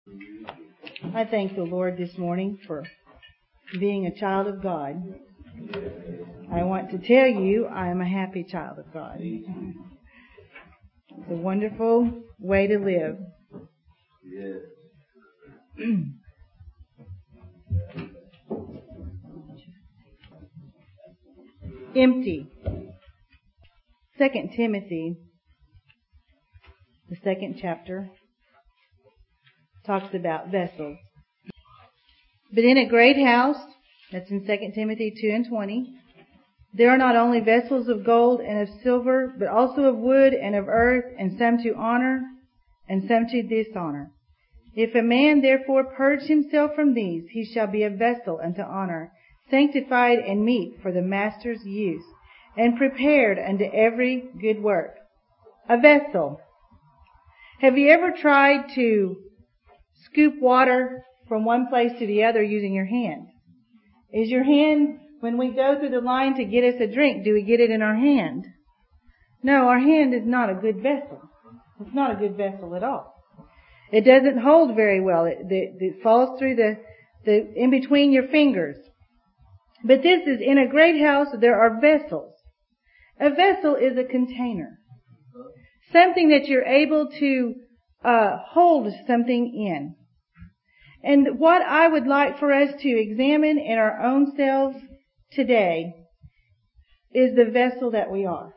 I thank the Lord this morning for being a child of God. I want to tell you I am a happy child of God. It's a wonderful way to live. Empty. 2 Timothy, the 2nd chapter, talks about vessels. But in a great house, that's in 2 Timothy 2:20, there are not only vessels of gold and of silver, but also of wood and of earth, and some to honor and some to dishonor. If a man therefore purge himself from these, he shall be a vessel unto honor, sanctified and meet for the master's use, and prepared unto every good work. A vessel. Have you ever tried to scoop water from one place to the other using your hand? Is your hand, when we go through the line to get us a drink, do we get it in our hand? No, our hand is not a good vessel. It's not a good vessel at all. It doesn't hold very well. It falls through the in between your fingers. But this is, in a great house there are vessels. A vessel is a container. Something that you're able to hold something in. And what I would like for us to examine in our own selves today is the vessel that we are.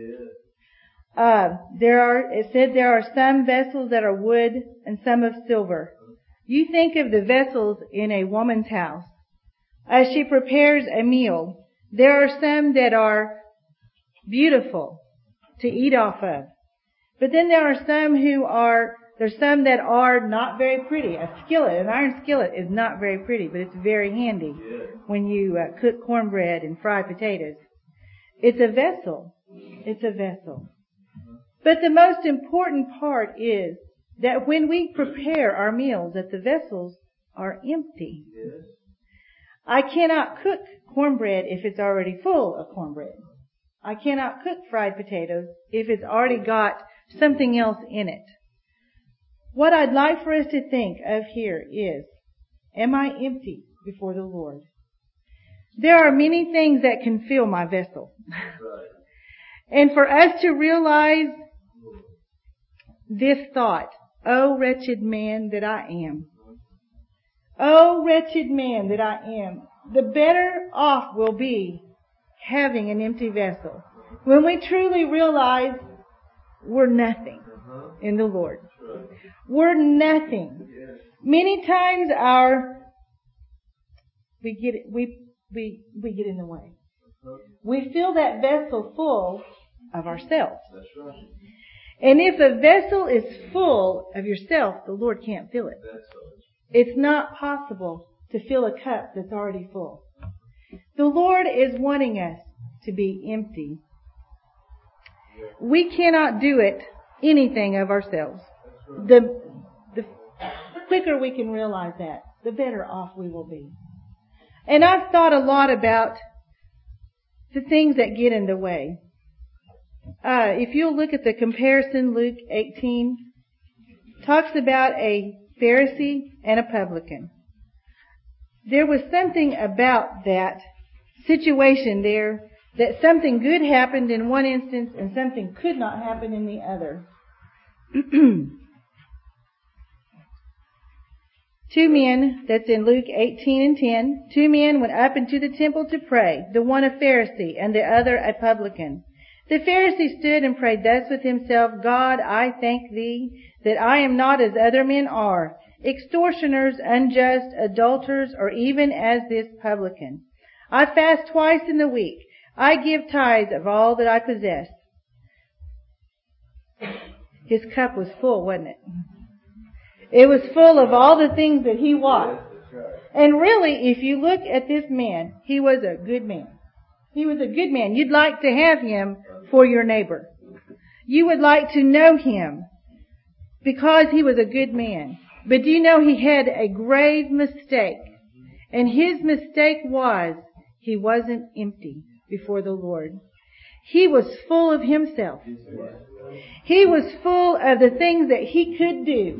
It said there are some vessels that are wood and some of silver. You think of the vessels in a woman's house. As she prepares a meal, there are some that are beautiful to eat off of. But then there are there's some that are not very pretty. An iron skillet is not very pretty, but it's very handy when you cook cornbread and fry potatoes. It's a vessel. It's a vessel. But the most important part is that when we prepare our meals, that the vessels are empty. I cannot cook cornbread if it's already full of cornbread. I cannot cook fried potatoes if it's already got something else in it. What I'd like for us to think of here is, am I empty before the Lord? There are many things that can fill my vessel. And for us to realize this thought, oh wretched man that I am. Oh wretched man that I am. The better off we'll be having an empty vessel. When we truly realize we're nothing in the Lord. We're nothing. Many times we get in the way. We fill that vessel full of ourselves. And if a vessel is full of yourself, the Lord can't fill it. It's not possible to fill a cup that's already full. The Lord is wanting us to be empty. We cannot do anything of ourselves. The quicker we can realize that, the better off we will be. And I've thought a lot about the things that get in the way. If you'll look at the comparison, Luke 18 talks about a Pharisee and a publican. There was something about that situation there that something good happened in one instance and something could not happen in the other. 2 men, that's in Luke 18:10, 2 men went up into the temple to pray, the one a Pharisee and the other a publican. The Pharisee stood and prayed thus with himself, God, I thank thee that I am not as other men are, extortioners, unjust, adulterers, or even as this publican. I fast twice in the week. I give tithes of all that I possess. His cup was full, wasn't it? It was full of all the things that he was. And really, if you look at this man, he was a good man. He was a good man. You'd like to have him for your neighbor. You would like to know him because he was a good man. But do you know he had a grave mistake? And his mistake was he wasn't empty before the Lord. He was full of himself. He was full of the things that he could do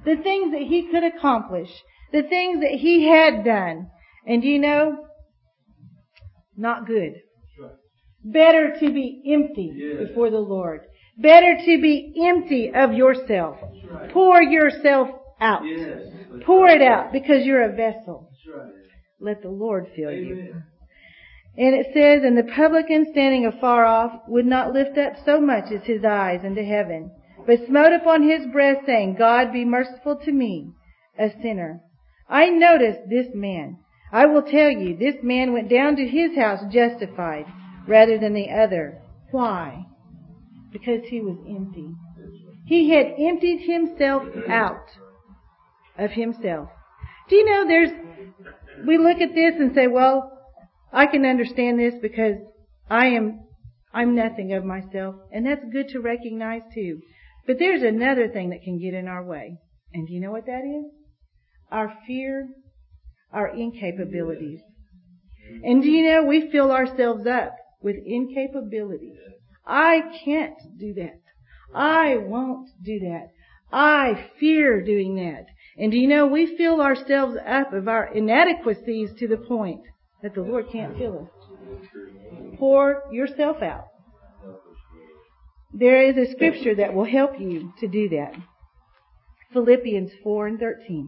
the things that he could accomplish, the things that he had done. And do you know? Not good. Better to be empty before the Lord. Better to be empty of yourself. Pour yourself out. Pour it out because you're a vessel. Let the Lord fill you. And it says, and the publican standing afar off would not lift up so much as his eyes unto heaven, but smote upon his breast, saying, God be merciful to me, a sinner. I noticed this man. I will tell you, this man went down to his house justified rather than the other. Why? Because he was empty. He had emptied himself out of himself. Do you know we look at this and say, well, I can understand this because I'm nothing of myself. And that's good to recognize too. But there's another thing that can get in our way. And do you know what that is? Our fear, our incapabilities. And do you know, we fill ourselves up with incapabilities. I can't do that. I won't do that. I fear doing that. And do you know, we fill ourselves up of our inadequacies to the point that the Lord can't fill us. Pour yourself out. There is a scripture that will help you to do that. Philippians 4:13.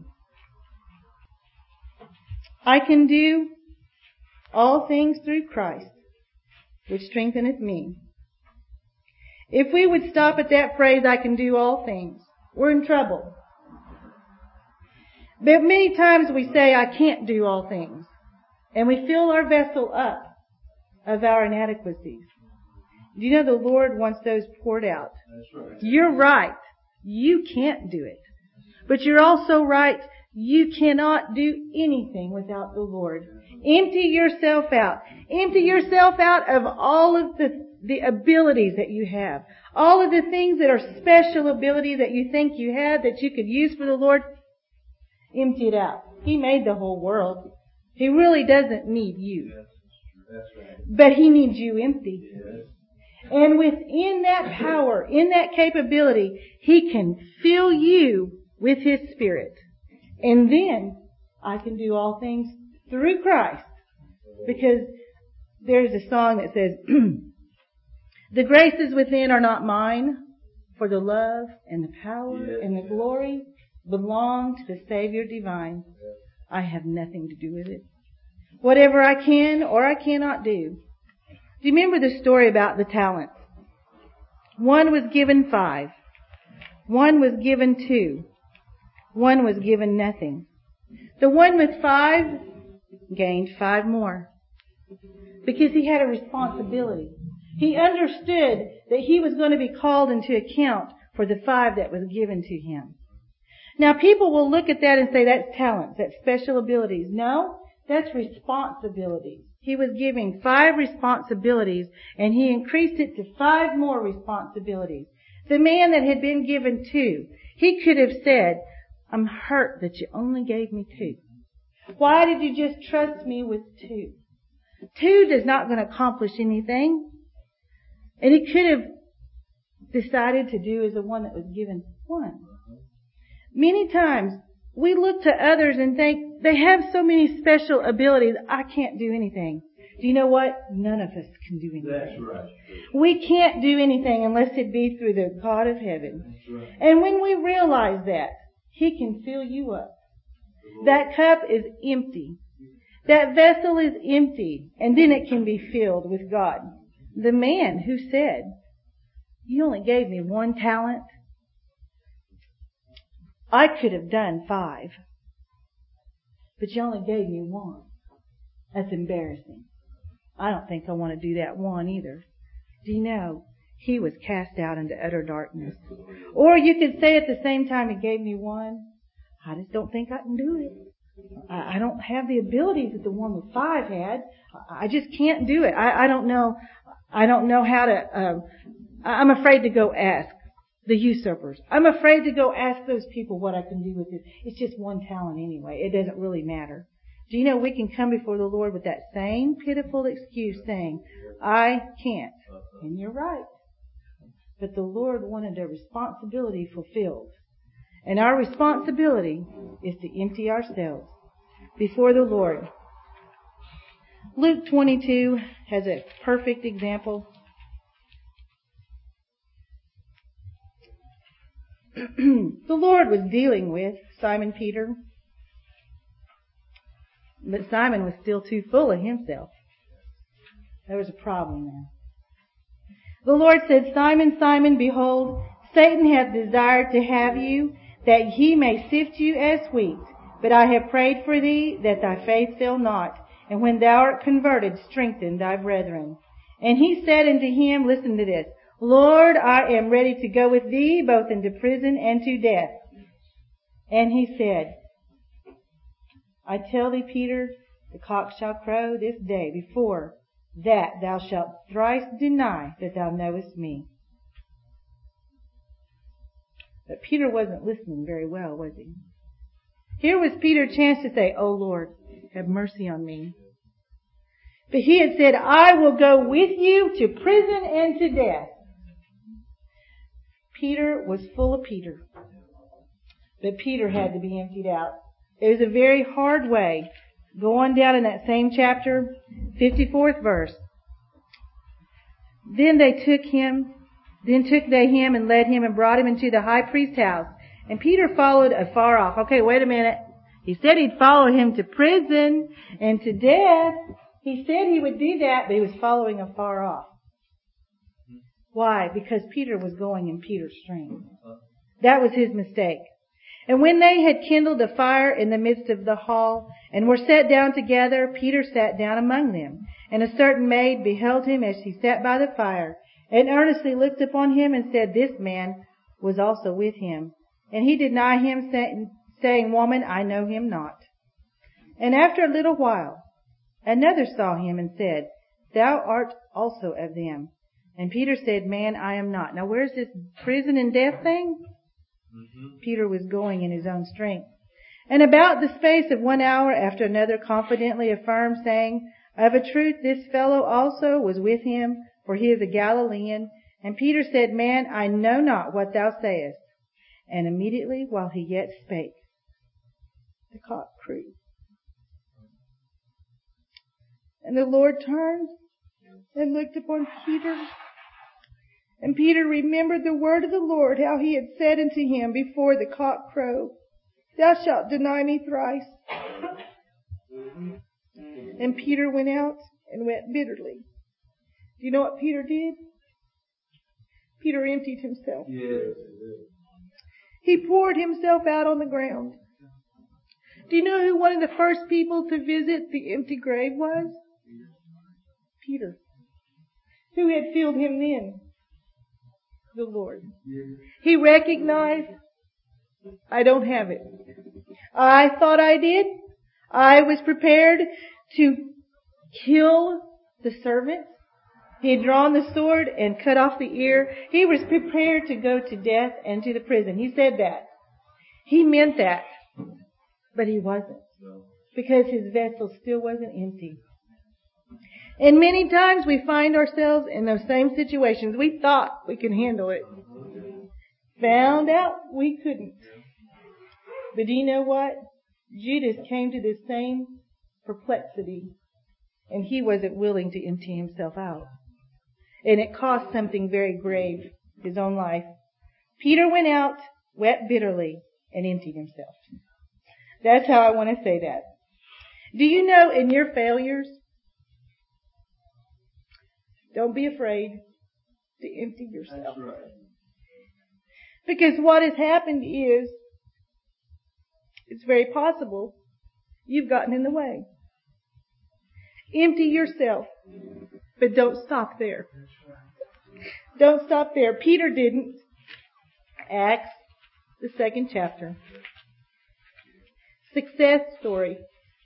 I can do all things through Christ, which strengtheneth me. If we would stop at that phrase, I can do all things, we're in trouble. But many times we say, I can't do all things. And we fill our vessel up of our inadequacies. Do you know the Lord wants those poured out? That's right. You're right. You can't do it. But you're also right. You cannot do anything without the Lord. Empty yourself out. Empty yourself out of all of the abilities that you have. All of the things that are special abilities that you think you have that you could use for the Lord. Empty it out. He made the whole world. He really doesn't need you. That's right. But He needs you empty. Yes. And within that power, in that capability, He can fill you with His Spirit. And then I can do all things through Christ. Because there's a song that says, the graces within are not mine, for the love and the power and the glory belong to the Savior divine. I have nothing to do with it. Whatever I can or I cannot do. Do you remember the story about the talents? One was given 5. One was given 2. One was given nothing. The one with 5 gained 5 more. Because he had a responsibility. He understood that he was going to be called into account for the 5 that was given to him. Now people will look at that and say that's talents, that's special abilities. No, that's responsibilities. He was giving 5 responsibilities and he increased it to 5 more responsibilities. The man that had been given 2, he could have said, I'm hurt that you only gave me 2. Why did you just trust me with 2? 2 is not going to accomplish anything. And he could have decided to do as the one that was given 1. Many times we look to others and think they have so many special abilities, I can't do anything. Do you know what? None of us can do anything. That's right. We can't do anything unless it be through the God of heaven. That's right. And when we realize that, He can fill you up. That cup is empty. That vessel is empty. And then it can be filled with God. The man who said, you only gave me 1 talent. I could have done 5. But you only gave me 1. That's embarrassing. I don't think I want to do that 1 either. Do you know, he was cast out into utter darkness. Or you could say at the same time, He gave me 1. I just don't think I can do it. I don't have the abilities that the one with 5 had. I just can't do it. I don't know. I don't know how to, I'm afraid to go ask the usurpers. I'm afraid to go ask those people what I can do with it. It's just 1 talent anyway. It doesn't really matter. Do you know we can come before the Lord with that same pitiful excuse saying, I can't. And you're right. But the Lord wanted a responsibility fulfilled. And our responsibility is to empty ourselves before the Lord. Luke 22 has a perfect example. The Lord was dealing with Simon Peter, but Simon was still too full of himself. There was a problem there. The Lord said, Simon, Simon, behold, Satan hath desired to have you, that he may sift you as wheat. But I have prayed for thee, that thy faith fail not. And when thou art converted, strengthen thy brethren. And he said unto him, listen to this, Lord, I am ready to go with thee, both into prison and to death. And he said, I tell thee, Peter, the cock shall crow this day before that thou shalt thrice deny that thou knowest me. But Peter wasn't listening very well, was he? Here was Peter's chance to say, Oh Lord, have mercy on me. But he had said, I will go with you to prison and to death. Peter was full of Peter. But Peter had to be emptied out. It was a very hard way. Go on down in that same chapter, 54th verse. Then took they him and led him and brought him into the high priest's house. And Peter followed afar off. Okay, wait a minute. He said he'd follow him to prison and to death. He said he would do that, but he was following afar off. Why? Because Peter was going in Peter's strength. That was his mistake. And when they had kindled a fire in the midst of the hall, and were set down together, Peter sat down among them. And a certain maid beheld him as he sat by the fire, and earnestly looked upon him, and said, This man was also with him. And he denied him, saying, Woman, I know him not. And after a little while, another saw him, and said, Thou art also of them. And Peter said, Man, I am not. Now where's this prison and death thing? Peter was going in his own strength. And about the space of 1 hour after another confidently affirmed, saying, Of a truth this fellow also was with him, for he is a Galilean. And Peter said, Man, I know not what thou sayest. And immediately while he yet spake, the cock crew. And the Lord turned and looked upon Peter. And Peter remembered the word of the Lord, how he had said unto him before the cock crow, Thou shalt deny me thrice. And Peter went out and wept bitterly. Do you know what Peter did? Peter emptied himself. Yes. He poured himself out on the ground. Do you know who one of the first people to visit the empty grave was? Peter. Who had filled him then? The Lord. He recognized, I don't have it. I thought I did. I was prepared to kill the servant. He had drawn the sword and cut off the ear. He was prepared to go to death and to the prison. He said that. He meant that. But he wasn't. Because his vessel still wasn't empty. And many times we find ourselves in those same situations. We thought we could handle it. Found out we couldn't. But do you know what? Judas came to the same perplexity. And he wasn't willing to empty himself out. And it cost something very grave, his own life. Peter went out, wept bitterly, and emptied himself. That's how I want to say that. Do you know in your failures, don't be afraid to empty yourself. That's right. Because what has happened is, it's very possible you've gotten in the way. Empty yourself. But don't stop there. Don't stop there. Peter didn't. Acts, the 2nd chapter. Success story.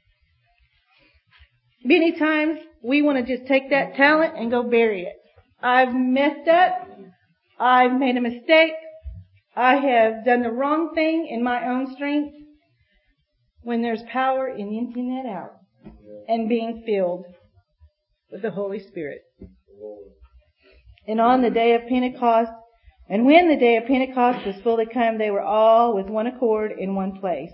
Many times we want to just take that talent and go bury it. I've messed up. I've made a mistake. I have done the wrong thing in my own strength. When there's power in emptying that out and being filled with the Holy Spirit. And on the day of Pentecost, And when the day of Pentecost was fully come, they were all with one accord in one place.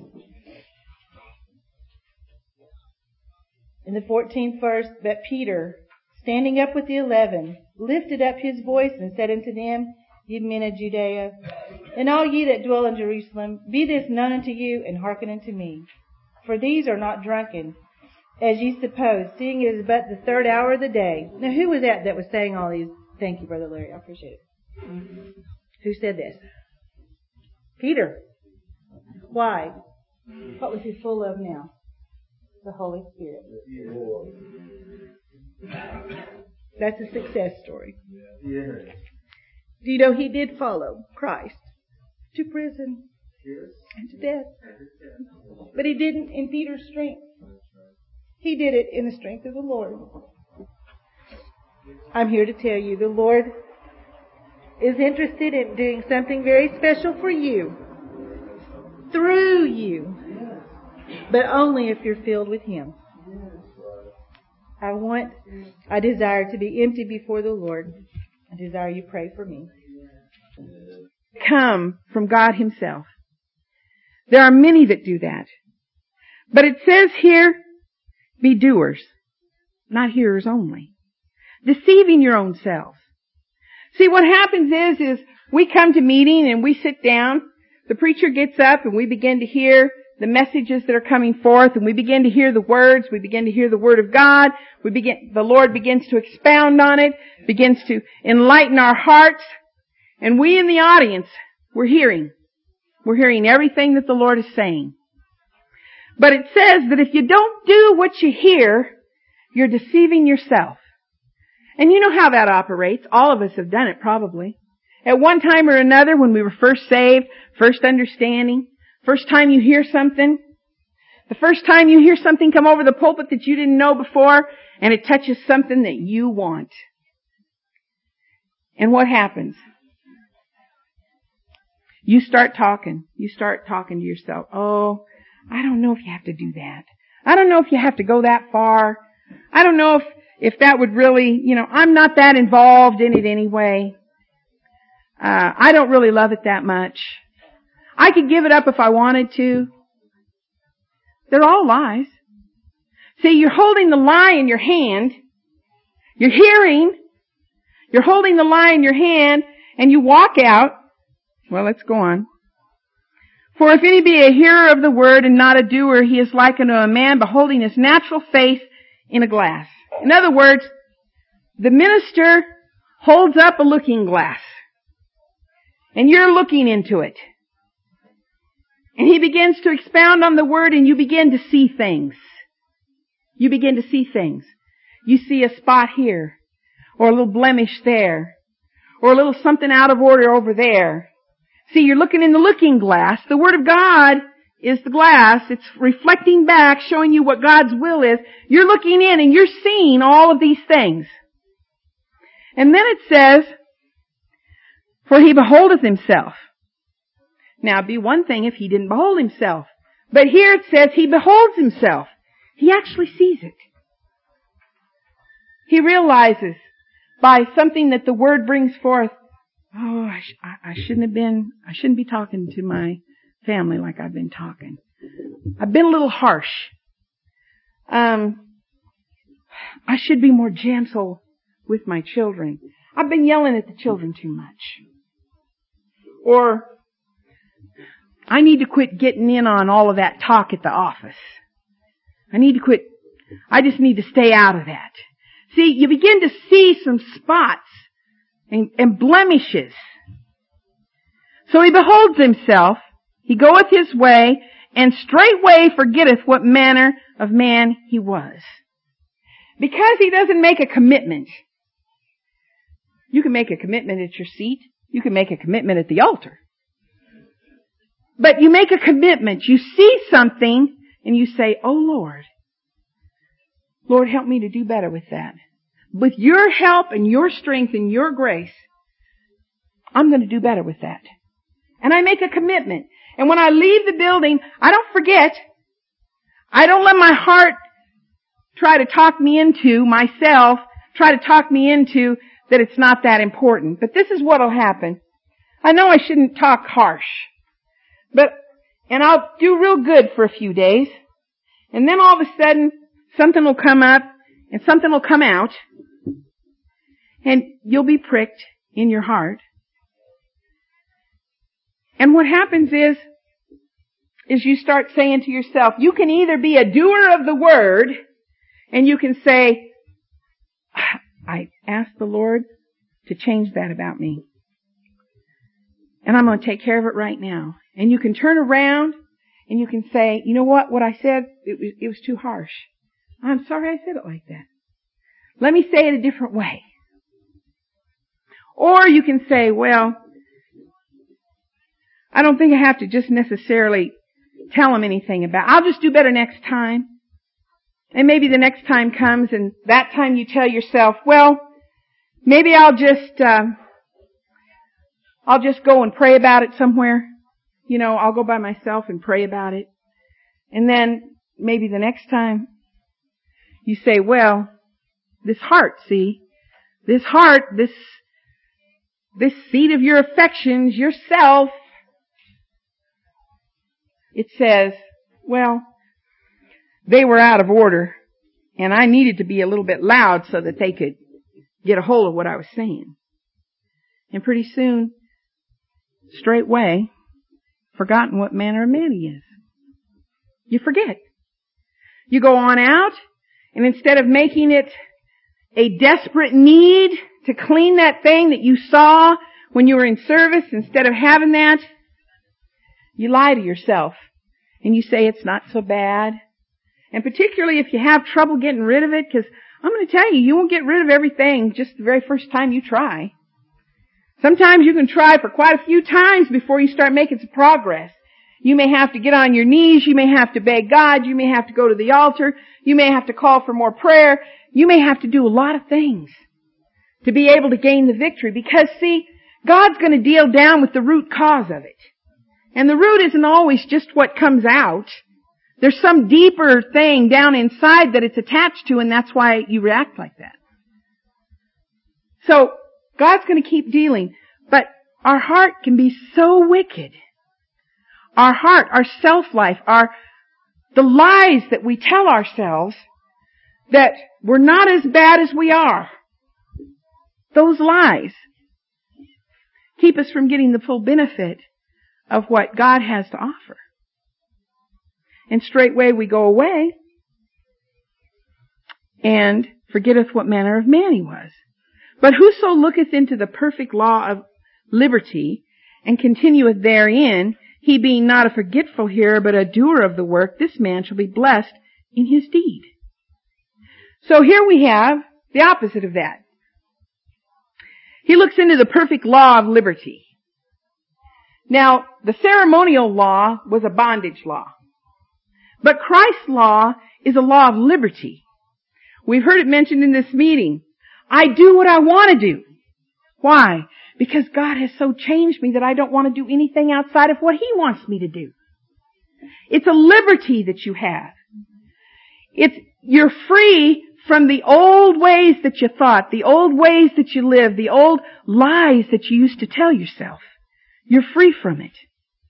In the 14th verse, but Peter, standing up with the 11, lifted up his voice and said unto them, Ye men of Judea, and all ye that dwell in Jerusalem, be this known unto you, and hearken unto me. For these are not drunken, as ye suppose, seeing it is but the third hour of the day. Now, who was that was saying all these? Thank you, Brother Larry. I appreciate it. Who said this? Peter. Why? What was he full of now? The Holy Spirit. That's a success story. Do you know he did follow Christ to prison and to death? But he didn't in Peter's strength. He did it in the strength of the Lord. I'm here to tell you the Lord is interested in doing something very special for you, through you, but only if you're filled with Him. I desire to be empty before the Lord. I desire you pray for me. Come from God Himself. There are many that do that. But it says here, be doers, not hearers only. Deceiving your own selves. See, what happens is we come to meeting and we sit down. The preacher gets up and we begin to hear the messages that are coming forth, and we begin to hear the words. We begin to hear the Word of God. The Lord begins to expound on it, begins to enlighten our hearts. And we in the audience, we're hearing. We're hearing everything that the Lord is saying. But it says that if you don't do what you hear, you're deceiving yourself. And you know how that operates. All of us have done it probably. At one time or another, when we were first saved, first understanding, first time you hear something, the first time you hear something come over the pulpit that you didn't know before, and it touches something that you want. And what happens? You start talking. You start talking to yourself. Oh, I don't know if you have to do that. I don't know if you have to go that far. I don't know if that would really, I'm not that involved in it anyway. I don't really love it that much. I could give it up if I wanted to. They're all lies. See, you're holding the lie in your hand. You're hearing. You're holding the lie in your hand, and you walk out. Well, let's go on. For if any be a hearer of the word and not a doer, he is like unto a man beholding his natural face in a glass. In other words, the minister holds up a looking glass, and you're looking into it. And he begins to expound on the word, and you begin to see things. You begin to see things. You see a spot here, or a little blemish there, or a little something out of order over there. See, you're looking in the looking glass. The Word of God is the glass. It's reflecting back, showing you what God's will is. You're looking in and you're seeing all of these things. And then it says, for he beholdeth himself. Now, it'd be one thing if he didn't behold himself. But here it says he beholds himself. He actually sees it. He realizes by something that the Word brings forth, oh, I shouldn't be talking to my family like I've been talking. I've been a little harsh. I should be more gentle with my children. I've been yelling at the children too much. Or, I need to quit getting in on all of that talk at the office. I just need to stay out of that. See, you begin to see some spots and blemishes. So he beholds himself, he goeth his way, and straightway forgetteth what manner of man he was. Because he doesn't make a commitment. You can make a commitment at your seat. You can make a commitment at the altar. But you make a commitment. You see something and you say, oh Lord, Lord, help me to do better with that. With your help and your strength and your grace, I'm going to do better with that. And I make a commitment. And when I leave the building, I don't forget. I don't let my heart try to talk me into that it's not that important. But this is what will happen. I know I shouldn't talk harsh, and I'll do real good for a few days, and then all of a sudden, something will come up, and something will come out, and you'll be pricked in your heart. And what happens is you start saying to yourself, you can either be a doer of the word, and you can say, I asked the Lord to change that about me. And I'm going to take care of it right now. And you can turn around and you can say, you know what I said, it was too harsh. I'm sorry I said it like that. Let me say it a different way. Or you can say, well, I don't think I have to just necessarily tell them anything about it. I'll just do better next time. And maybe the next time comes and that time you tell yourself, well, maybe I'll just go and pray about it somewhere. I'll go by myself and pray about it. And then maybe the next time you say, well, this heart, this seat of your affections, yourself, it says, well, they were out of order and I needed to be a little bit loud so that they could get a hold of what I was saying. And pretty soon, straightway, forgotten what manner of man he is. You forget. You go on out, and instead of making it a desperate need to clean that thing that you saw when you were in service, instead of having that, you lie to yourself. And you say it's not so bad. And particularly if you have trouble getting rid of it, because I'm going to tell you, you won't get rid of everything just the very first time you try. Sometimes you can try for quite a few times before you start making some progress. You may have to get on your knees. You may have to beg God. You may have to go to the altar. You may have to call for more prayer. You may have to do a lot of things to be able to gain the victory. Because, God's going to deal down with the root cause of it. And the root isn't always just what comes out. There's some deeper thing down inside that it's attached to, and that's why you react like that. So, God's going to keep dealing. But our heart can be so wicked. Our heart, our self-life, the lies that we tell ourselves that we're not as bad as we are. Those lies keep us from getting the full benefit of what God has to offer. And straightway we go away and forgetteth what manner of man he was. But whoso looketh into the perfect law of liberty and continueth therein, he being not a forgetful hearer but a doer of the work, this man shall be blessed in his deed. So here we have the opposite of that. He looks into the perfect law of liberty. Now, the ceremonial law was a bondage law. But Christ's law is a law of liberty. We've heard it mentioned in this meeting. I do what I want to do. Why? Because God has so changed me that I don't want to do anything outside of what He wants me to do. It's a liberty that you have. You're free from the old ways that you thought, the old ways that you lived, the old lies that you used to tell yourself. You're free from it.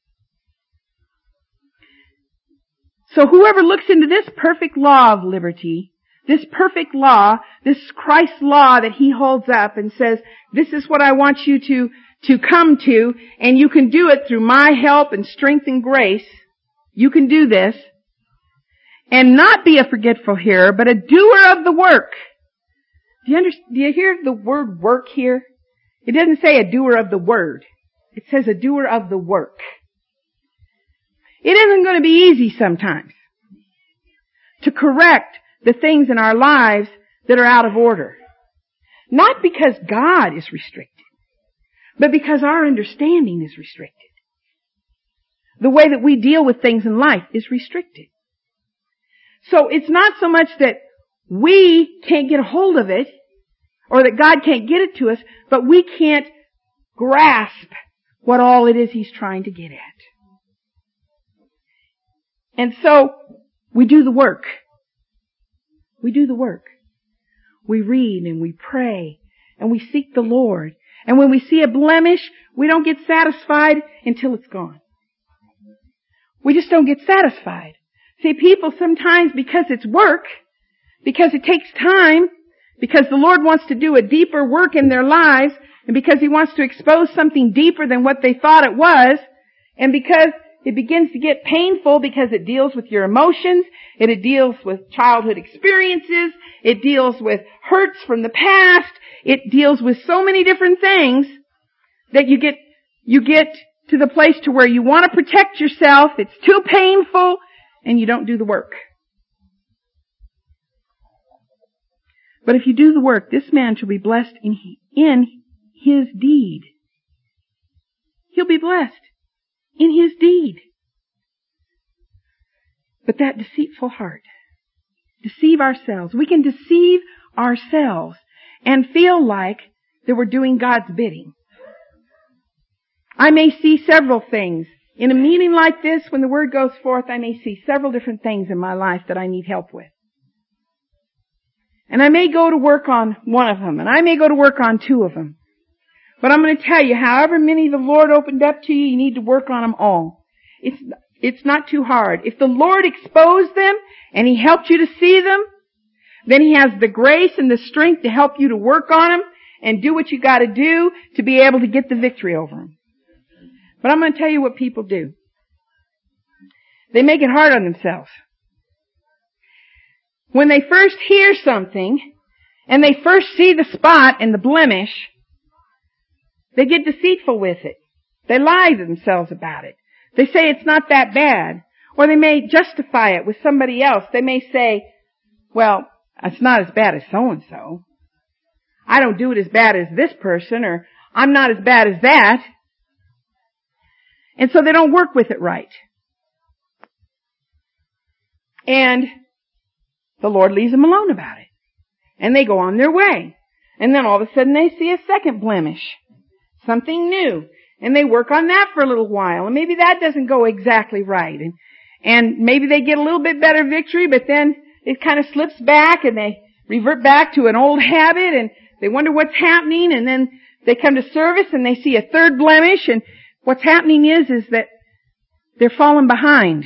So whoever looks into this perfect law of liberty, this perfect law, this Christ law that He holds up and says, this is what I want you to come to, and you can do it through my help and strength and grace. You can do this. And not be a forgetful hearer, but a doer of the work. Do you hear the word work here? It doesn't say a doer of the word. It says a doer of the work. It isn't going to be easy sometimes to correct the things in our lives that are out of order. Not because God is restricted, but because our understanding is restricted. The way that we deal with things in life is restricted. So it's not so much that we can't get a hold of it, or that God can't get it to us, but we can't grasp what all it is He's trying to get at. And so, we do the work. We do the work. We read and we pray and we seek the Lord. And when we see a blemish, we don't get satisfied until it's gone. We just don't get satisfied. See, people sometimes, because it's work, because it takes time, because the Lord wants to do a deeper work in their lives, and because He wants to expose something deeper than what they thought it was, and because it begins to get painful because it deals with your emotions, it deals with childhood experiences, it deals with hurts from the past, it deals with so many different things that you get to the place to where you want to protect yourself, it's too painful, and you don't do the work. But if you do the work, this man shall be blessed in his deed. He'll be blessed in his deed. But that deceitful heart, deceive ourselves. We can deceive ourselves and feel like that we're doing God's bidding. I may see several things. In a meeting like this, when the Word goes forth, I may see several different things in my life that I need help with. And I may go to work on one of them, and I may go to work on two of them. But I'm going to tell you, however many the Lord opened up to you, you need to work on them all. It's not too hard. If the Lord exposed them, and He helped you to see them, then He has the grace and the strength to help you to work on them, and do what you got to do to be able to get the victory over them. But I'm going to tell you what people do. They make it hard on themselves. When they first hear something, and they first see the spot and the blemish, they get deceitful with it. They lie to themselves about it. They say it's not that bad. Or they may justify it with somebody else. They may say, well, it's not as bad as so-and-so. I don't do it as bad as this person, or I'm not as bad as that. And so they don't work with it right. And the Lord leaves them alone about it. And they go on their way. And then all of a sudden they see a second blemish. Something new. And they work on that for a little while. And maybe that doesn't go exactly right. And maybe they get a little bit better victory, but then it kind of slips back and they revert back to an old habit and they wonder what's happening, and then they come to service and they see a third blemish, and what's happening is that they're falling behind.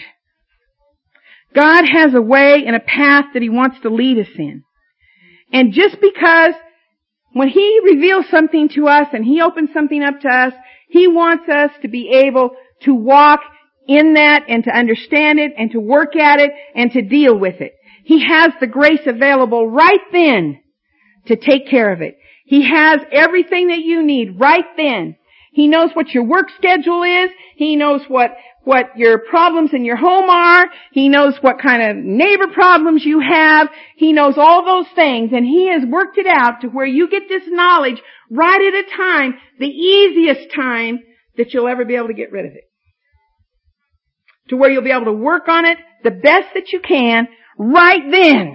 God has a way and a path that He wants to lead us in. And just because when He reveals something to us and He opens something up to us, He wants us to be able to walk in that and to understand it and to work at it and to deal with it. He has the grace available right then to take care of it. He has everything that you need right then. He knows what your work schedule is. He knows what your problems in your home are. He knows what kind of neighbor problems you have. He knows all those things, and He has worked it out to where you get this knowledge right at a time, the easiest time that you'll ever be able to get rid of it. To where you'll be able to work on it the best that you can right then.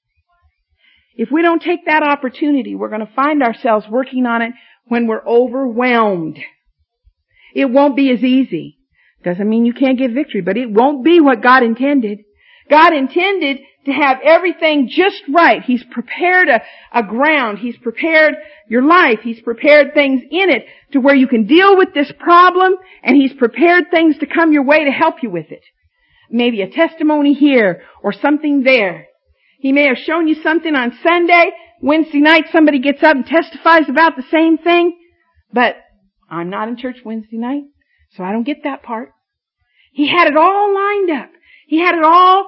If we don't take that opportunity, we're going to find ourselves working on it when we're overwhelmed. It won't be as easy. Doesn't mean you can't get victory, but it won't be what God intended. God intended to have everything just right. He's prepared a ground. He's prepared your life. He's prepared things in it to where you can deal with this problem, and He's prepared things to come your way to help you with it. Maybe a testimony here or something there. He may have shown you something on Sunday. Wednesday night somebody gets up and testifies about the same thing. But I'm not in church Wednesday night, so I don't get that part. He had it all lined up. He had it all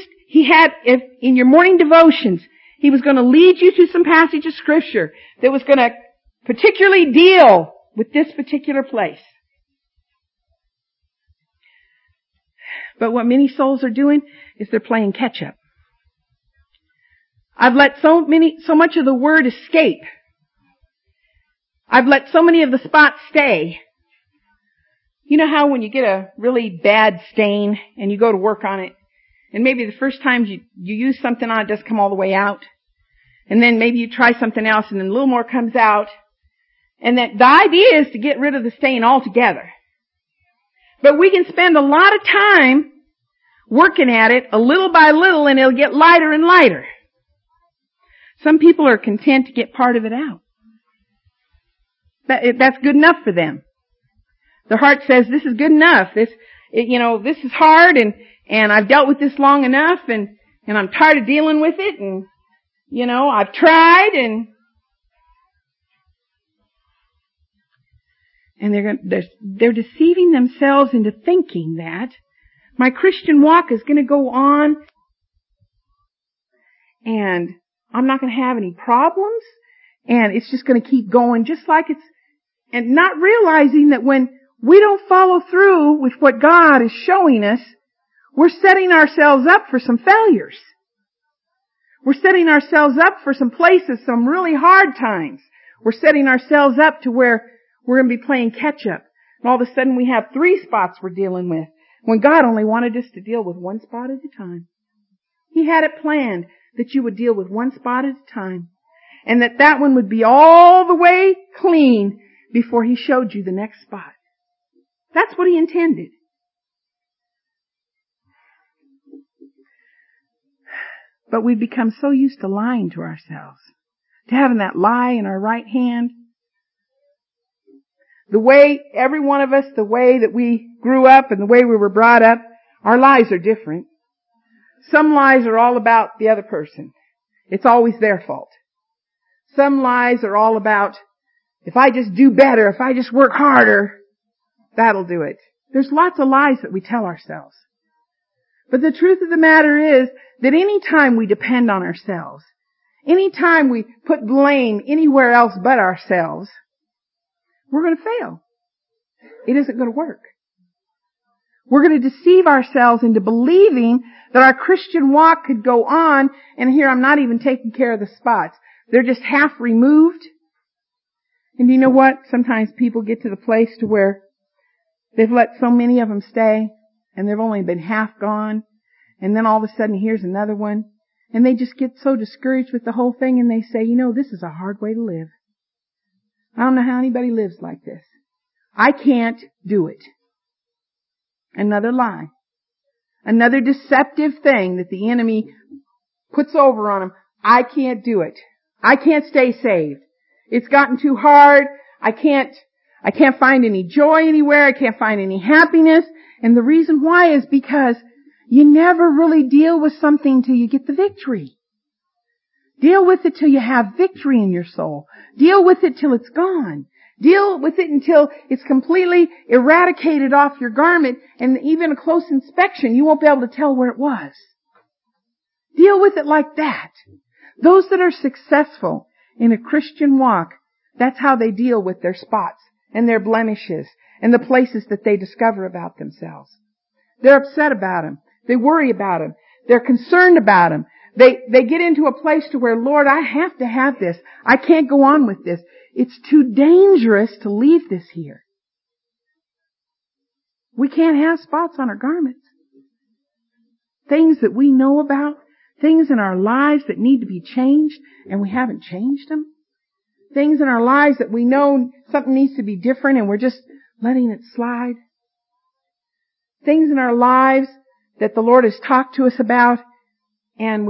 if in your morning devotions, He was going to lead you to some passage of Scripture that was going to particularly deal with this particular place. But what many souls are doing is they're playing catch up. I've let so much of the Word escape. I've let so many of the spots stay. You know how when you get a really bad stain and you go to work on it, and maybe the first time you use something on it doesn't come all the way out, and then maybe you try something else and then a little more comes out, and that the idea is to get rid of the stain altogether. But we can spend a lot of time working at it a little by little, and it'll get lighter and lighter. Some people are content to get part of it out. That's good enough for them. Their heart says, this is good enough. This is hard and I've dealt with this long enough and I'm tired of dealing with it and, I've tried and they're deceiving themselves into thinking that my Christian walk is going to go on and I'm not going to have any problems and it's just going to keep going just like and not realizing that when we don't follow through with what God is showing us, we're setting ourselves up for some failures. We're setting ourselves up for some places, some really hard times. We're setting ourselves up to where we're going to be playing catch up. And all of a sudden we have 3 spots we're dealing with, when God only wanted us to deal with 1 spot at a time. He had it planned that you would deal with 1 spot at a time. And that one would be all the way clean before He showed you the next spot. That's what He intended. But we've become so used to lying to ourselves, to having that lie in our right hand. The way, every one of us, the way that we grew up and the way we were brought up, our lies are different. Some lies are all about the other person. It's always their fault. Some lies are all about, if I just do better, if I just work harder, that'll do it. There's lots of lies that we tell ourselves. But the truth of the matter is that any time we depend on ourselves, any time we put blame anywhere else but ourselves, we're going to fail. It isn't going to work. We're going to deceive ourselves into believing that our Christian walk could go on, and here I'm not even taking care of the spots. They're just half removed. And you know what? Sometimes people get to the place to where they've let so many of them stay, and they've only been half gone, and then all of a sudden here's another one, and they just get so discouraged with the whole thing, and they say, this is a hard way to live. I don't know how anybody lives like this. I can't do it. Another lie. Another deceptive thing that the enemy puts over on them. I can't do it. I can't stay saved. It's gotten too hard. I can't find any joy anywhere. I can't find any happiness. And the reason why is because you never really deal with something till you get the victory. Deal with it till you have victory in your soul. Deal with it till it's gone. Deal with it until it's completely eradicated off your garment, and even a close inspection, you won't be able to tell where it was. Deal with it like that. Those that are successful in a Christian walk, that's how they deal with their spots and their blemishes and the places that they discover about themselves. They're upset about them. They worry about them. They're concerned about them. They get into a place to where, Lord, I have to have this. I can't go on with this. It's too dangerous to leave this here. We can't have spots on our garments. Things that we know about, things in our lives that need to be changed, and we haven't changed them. Things in our lives that we know something needs to be different, and we're just letting it slide. Things in our lives that the Lord has talked to us about, and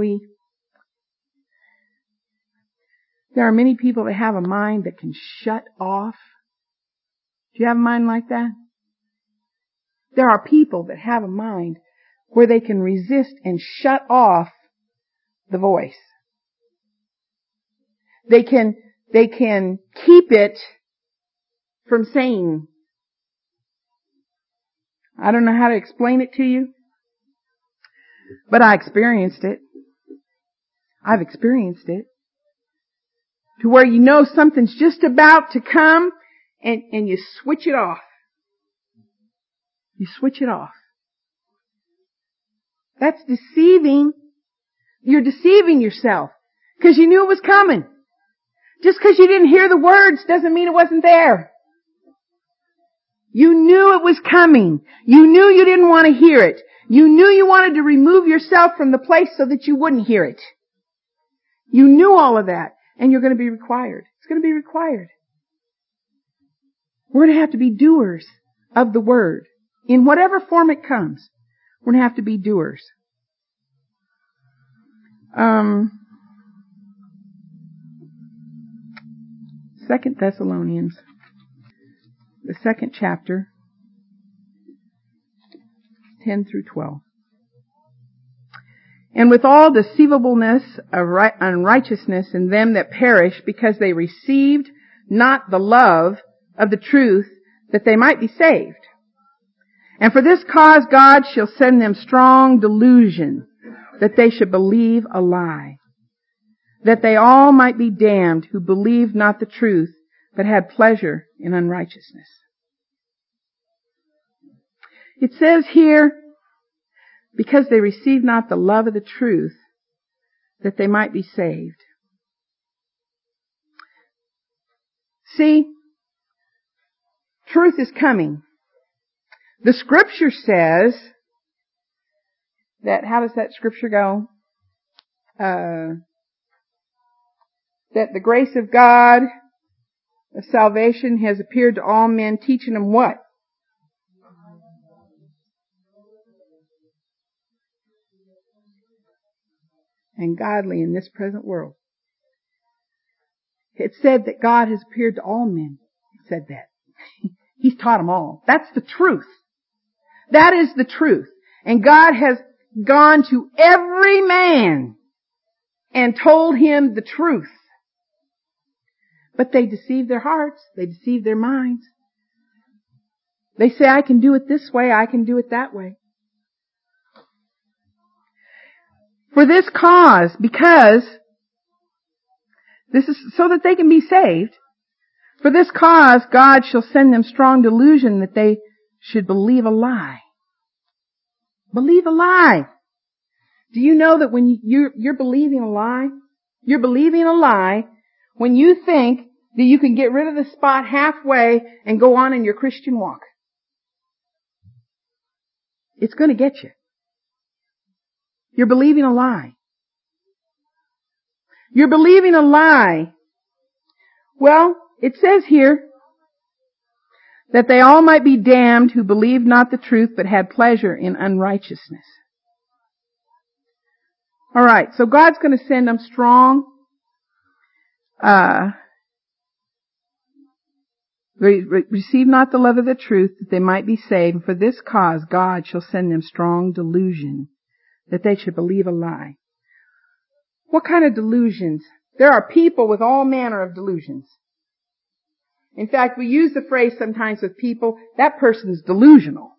there are many people that have a mind that can shut off. Do you have a mind like that? There are people that have a mind where they can resist and shut off the voice. They can keep it from saying. I don't know how to explain it to you, but I experienced it. I've experienced it. To where you know something's just about to come and you switch it off. You switch it off. That's deceiving. You're deceiving yourself because you knew it was coming. Just because you didn't hear the words doesn't mean it wasn't there. You knew it was coming. You knew you didn't want to hear it. You knew you wanted to remove yourself from the place so that you wouldn't hear it. You knew all of that. And you're going to be required. It's going to be required. We're going to have to be doers of the Word. In whatever form it comes, we're going to have to be doers. 2 Thessalonians the 2nd chapter, 10 through 12. And with all deceivableness of unrighteousness in them that perish, because they received not the love of the truth, that they might be saved. And for this cause God shall send them strong delusion, that they should believe a lie, that they all might be damned who believed not the truth, but had pleasure in unrighteousness. It says here, because they received not the love of the truth, that they might be saved. See, truth is coming. The scripture says that, how does that scripture go? That the grace of God of salvation has appeared to all men, teaching them what? And godly in this present world. It said that God has appeared to all men. It said that. He's taught them all. That's the truth. That is the truth. And God has gone to every man and told him the truth. But they deceive their hearts. They deceive their minds. They say, I can do it this way. I can do it that way. For this cause, because this is so that they can be saved. For this cause, God shall send them strong delusion that they should believe a lie. Believe a lie. Do you know that when you're believing a lie, you're believing a lie when you think that you can get rid of the spot halfway and go on in your Christian walk? It's going to get you. You're believing a lie. You're believing a lie. Well, it says here that they all might be damned who believed not the truth but had pleasure in unrighteousness. All right, so God's going to send them strong, receive not the love of the truth that they might be saved. And for this cause God shall send them strong delusion, that they should believe a lie. What kind of delusions? There are people with all manner of delusions. In fact, we use the phrase sometimes with people, that person's delusional.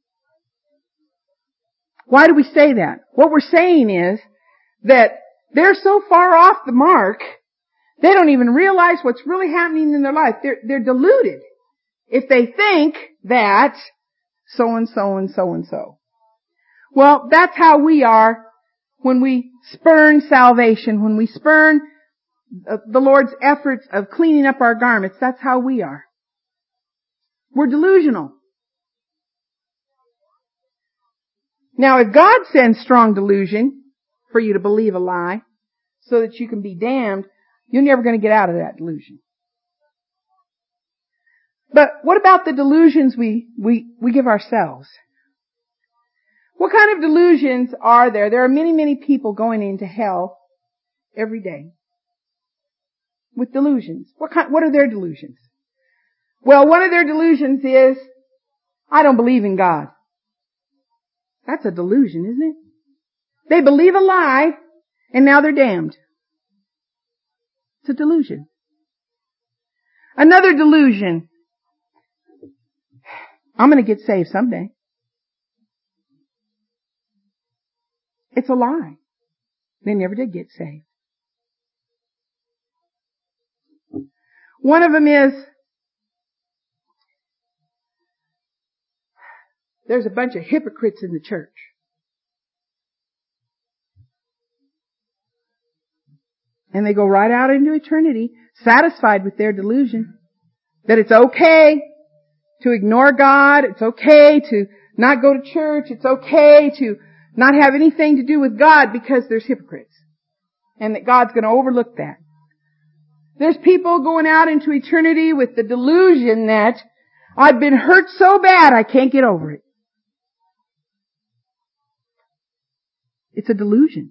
Why do we say that? What we're saying is that they're so far off the mark, they don't even realize what's really happening in their life. They're deluded if they think that so and so and so and so. Well, that's how we are when we spurn salvation, when we spurn the Lord's efforts of cleaning up our garments. That's how we are. We're delusional. Now, if God sends strong delusion for you to believe a lie so that you can be damned, you're never going to get out of that delusion. But what about the delusions we give ourselves? What kind of delusions are there? There are many, many people going into hell every day with delusions. What are their delusions? Well, one of their delusions is, I don't believe in God. That's a delusion, isn't it? They believe a lie, and now they're damned. It's a delusion. Another delusion. I'm going to get saved someday. It's a lie. They never did get saved. One of them is, there's a bunch of hypocrites in the church. And they go right out into eternity, satisfied with their delusion, that it's okay to ignore God, it's okay to not go to church, it's okay to not have anything to do with God because there's hypocrites. And that God's going to overlook that. There's people going out into eternity with the delusion that I've been hurt so bad I can't get over it. It's a delusion.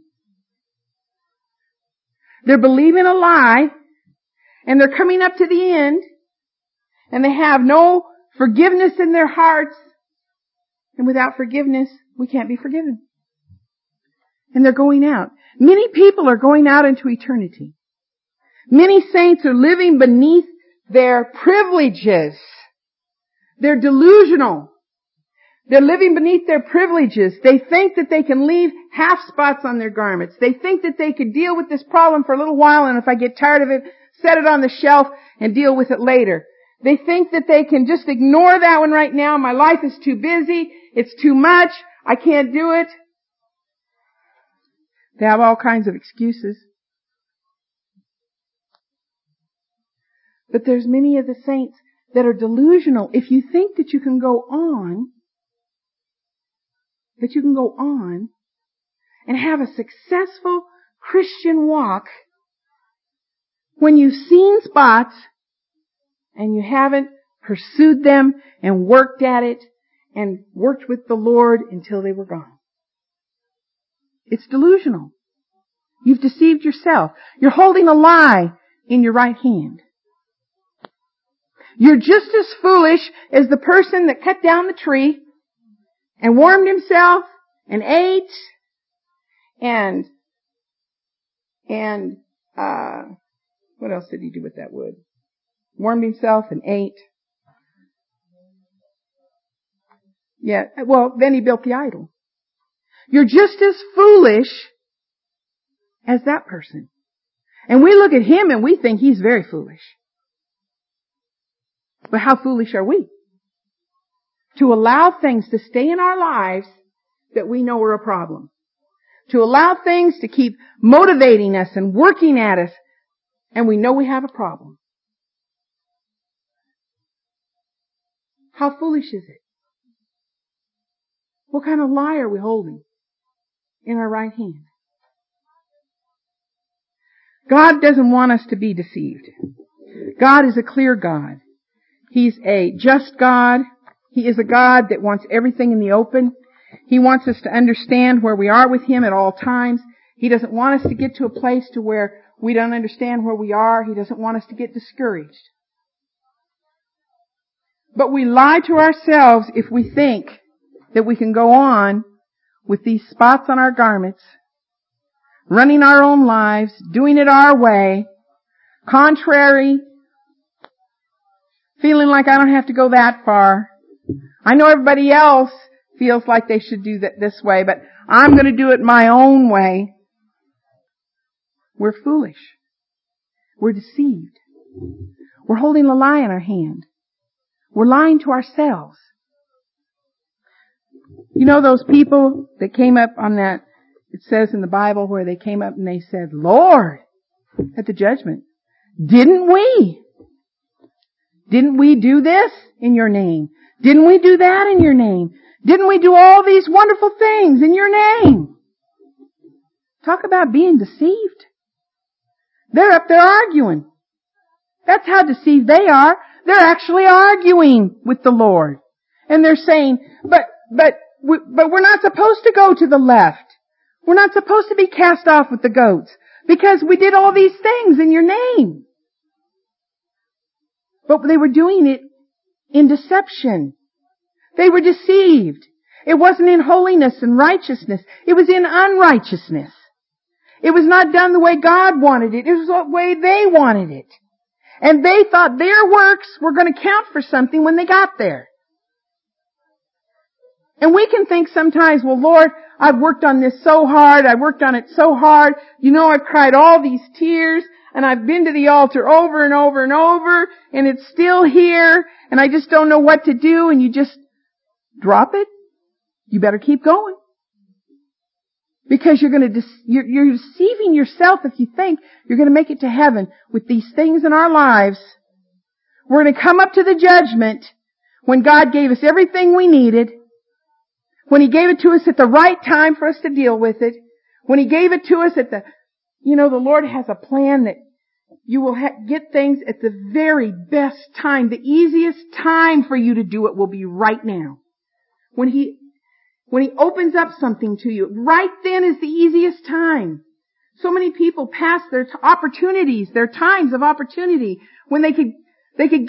They're believing a lie, and they're coming up to the end, and they have no forgiveness in their hearts. And without forgiveness, we can't be forgiven. And they're going out. Many people are going out into eternity. Many saints are living beneath their privileges. They're delusional. They're living beneath their privileges. They think that they can leave half spots on their garments. They think that they could deal with this problem for a little while, and if I get tired of it, set it on the shelf and deal with it later. They think that they can just ignore that one right now. My life is too busy. It's too much. I can't do it. They have all kinds of excuses. But there's many of the saints that are delusional. If you think that you can go on, and have a successful Christian walk when you've seen spots and you haven't pursued them and worked at it and worked with the Lord until they were gone. It's delusional. You've deceived yourself. You're holding a lie in your right hand. You're just as foolish as the person that cut down the tree and warmed himself and ate and what else did he do with that wood? Warmed himself and ate. Yeah, well, then he built the idol. You're just as foolish as that person. And we look at him and we think he's very foolish. But how foolish are we? To allow things to stay in our lives that we know are a problem. To allow things to keep motivating us and working at us, and we know we have a problem. How foolish is it? What kind of lie are we holding in our right hand? God doesn't want us to be deceived. God is a clear God. He's a just God. He is a God that wants everything in the open. He wants us to understand where we are with Him at all times. He doesn't want us to get to a place to where we don't understand where we are. He doesn't want us to get discouraged. But we lie to ourselves if we think that we can go on with these spots on our garments, running our own lives, doing it our way, contrary, feeling like I don't have to go that far. I know everybody else feels like they should do that this way, but I'm going to do it my own way. We're foolish. We're deceived. We're holding a lie in our hand. We're lying to ourselves. You know those people that came up on that, it says in the Bible where they came up and they said, Lord, at the judgment, didn't we do this in your name? Didn't we do that in your name? Didn't we do all these wonderful things in your name? Talk about being deceived. They're up there arguing. That's how deceived they are. They're actually arguing with the Lord. And they're saying, but we're not supposed to go to the left. We're not supposed to be cast off with the goats because we did all these things in your name. But they were doing it in deception. They were deceived. It wasn't in holiness and righteousness. It was in unrighteousness. It was not done the way God wanted it. It was the way they wanted it. And they thought their works were going to count for something when they got there. And we can think sometimes, well, Lord, I've worked on this so hard. I've worked on it so hard. You know, I've cried all these tears and I've been to the altar over and over and over and it's still here and I just don't know what to do, and you just drop it. You better keep going. Because you're deceiving yourself if you think you're going to make it to heaven with these things in our lives. We're going to come up to the judgment when God gave us everything we needed, when He gave it to us at the right time for us to deal with it, when He gave it to us at the Lord has a plan that you will get things at the very best time. The easiest time for you to do it will be right now. When He opens up something to you, right then is the easiest time. So many people pass their opportunities, their times of opportunity, when they could get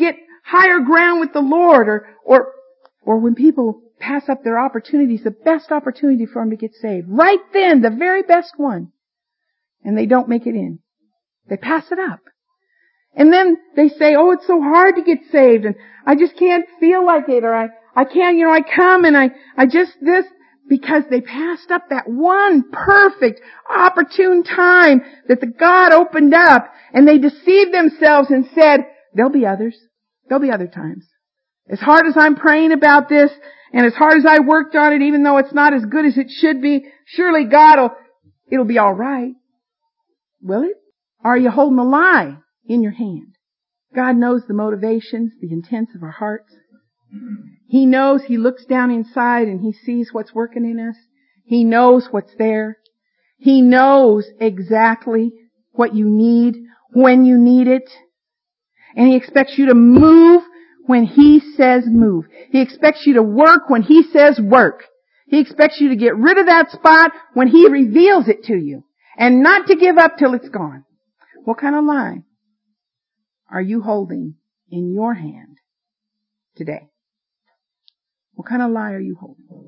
higher ground with the Lord, or when people pass up their opportunities, the best opportunity for them to get saved. Right then, the very best one. And they don't make it in. They pass it up. And then they say, oh, it's so hard to get saved, and I just can't feel like it, or I can't, I come and I just this, because they passed up that one perfect, opportune time that the God opened up, and they deceived themselves and said, there'll be others. There'll be other times. As hard as I'm praying about this, and as hard as I worked on it, even though it's not as good as it should be, surely it'll be alright. Will it? Are you holding a lie in your hand? God knows the motivations, the intents of our hearts. He knows. He looks down inside and He sees what's working in us. He knows what's there. He knows exactly what you need, when you need it. And He expects you to move when He says move. He expects you to work when He says work. He expects you to get rid of that spot when He reveals it to you. And not to give up till it's gone. What kind of lie are you holding in your hand today? What kind of lie are you holding?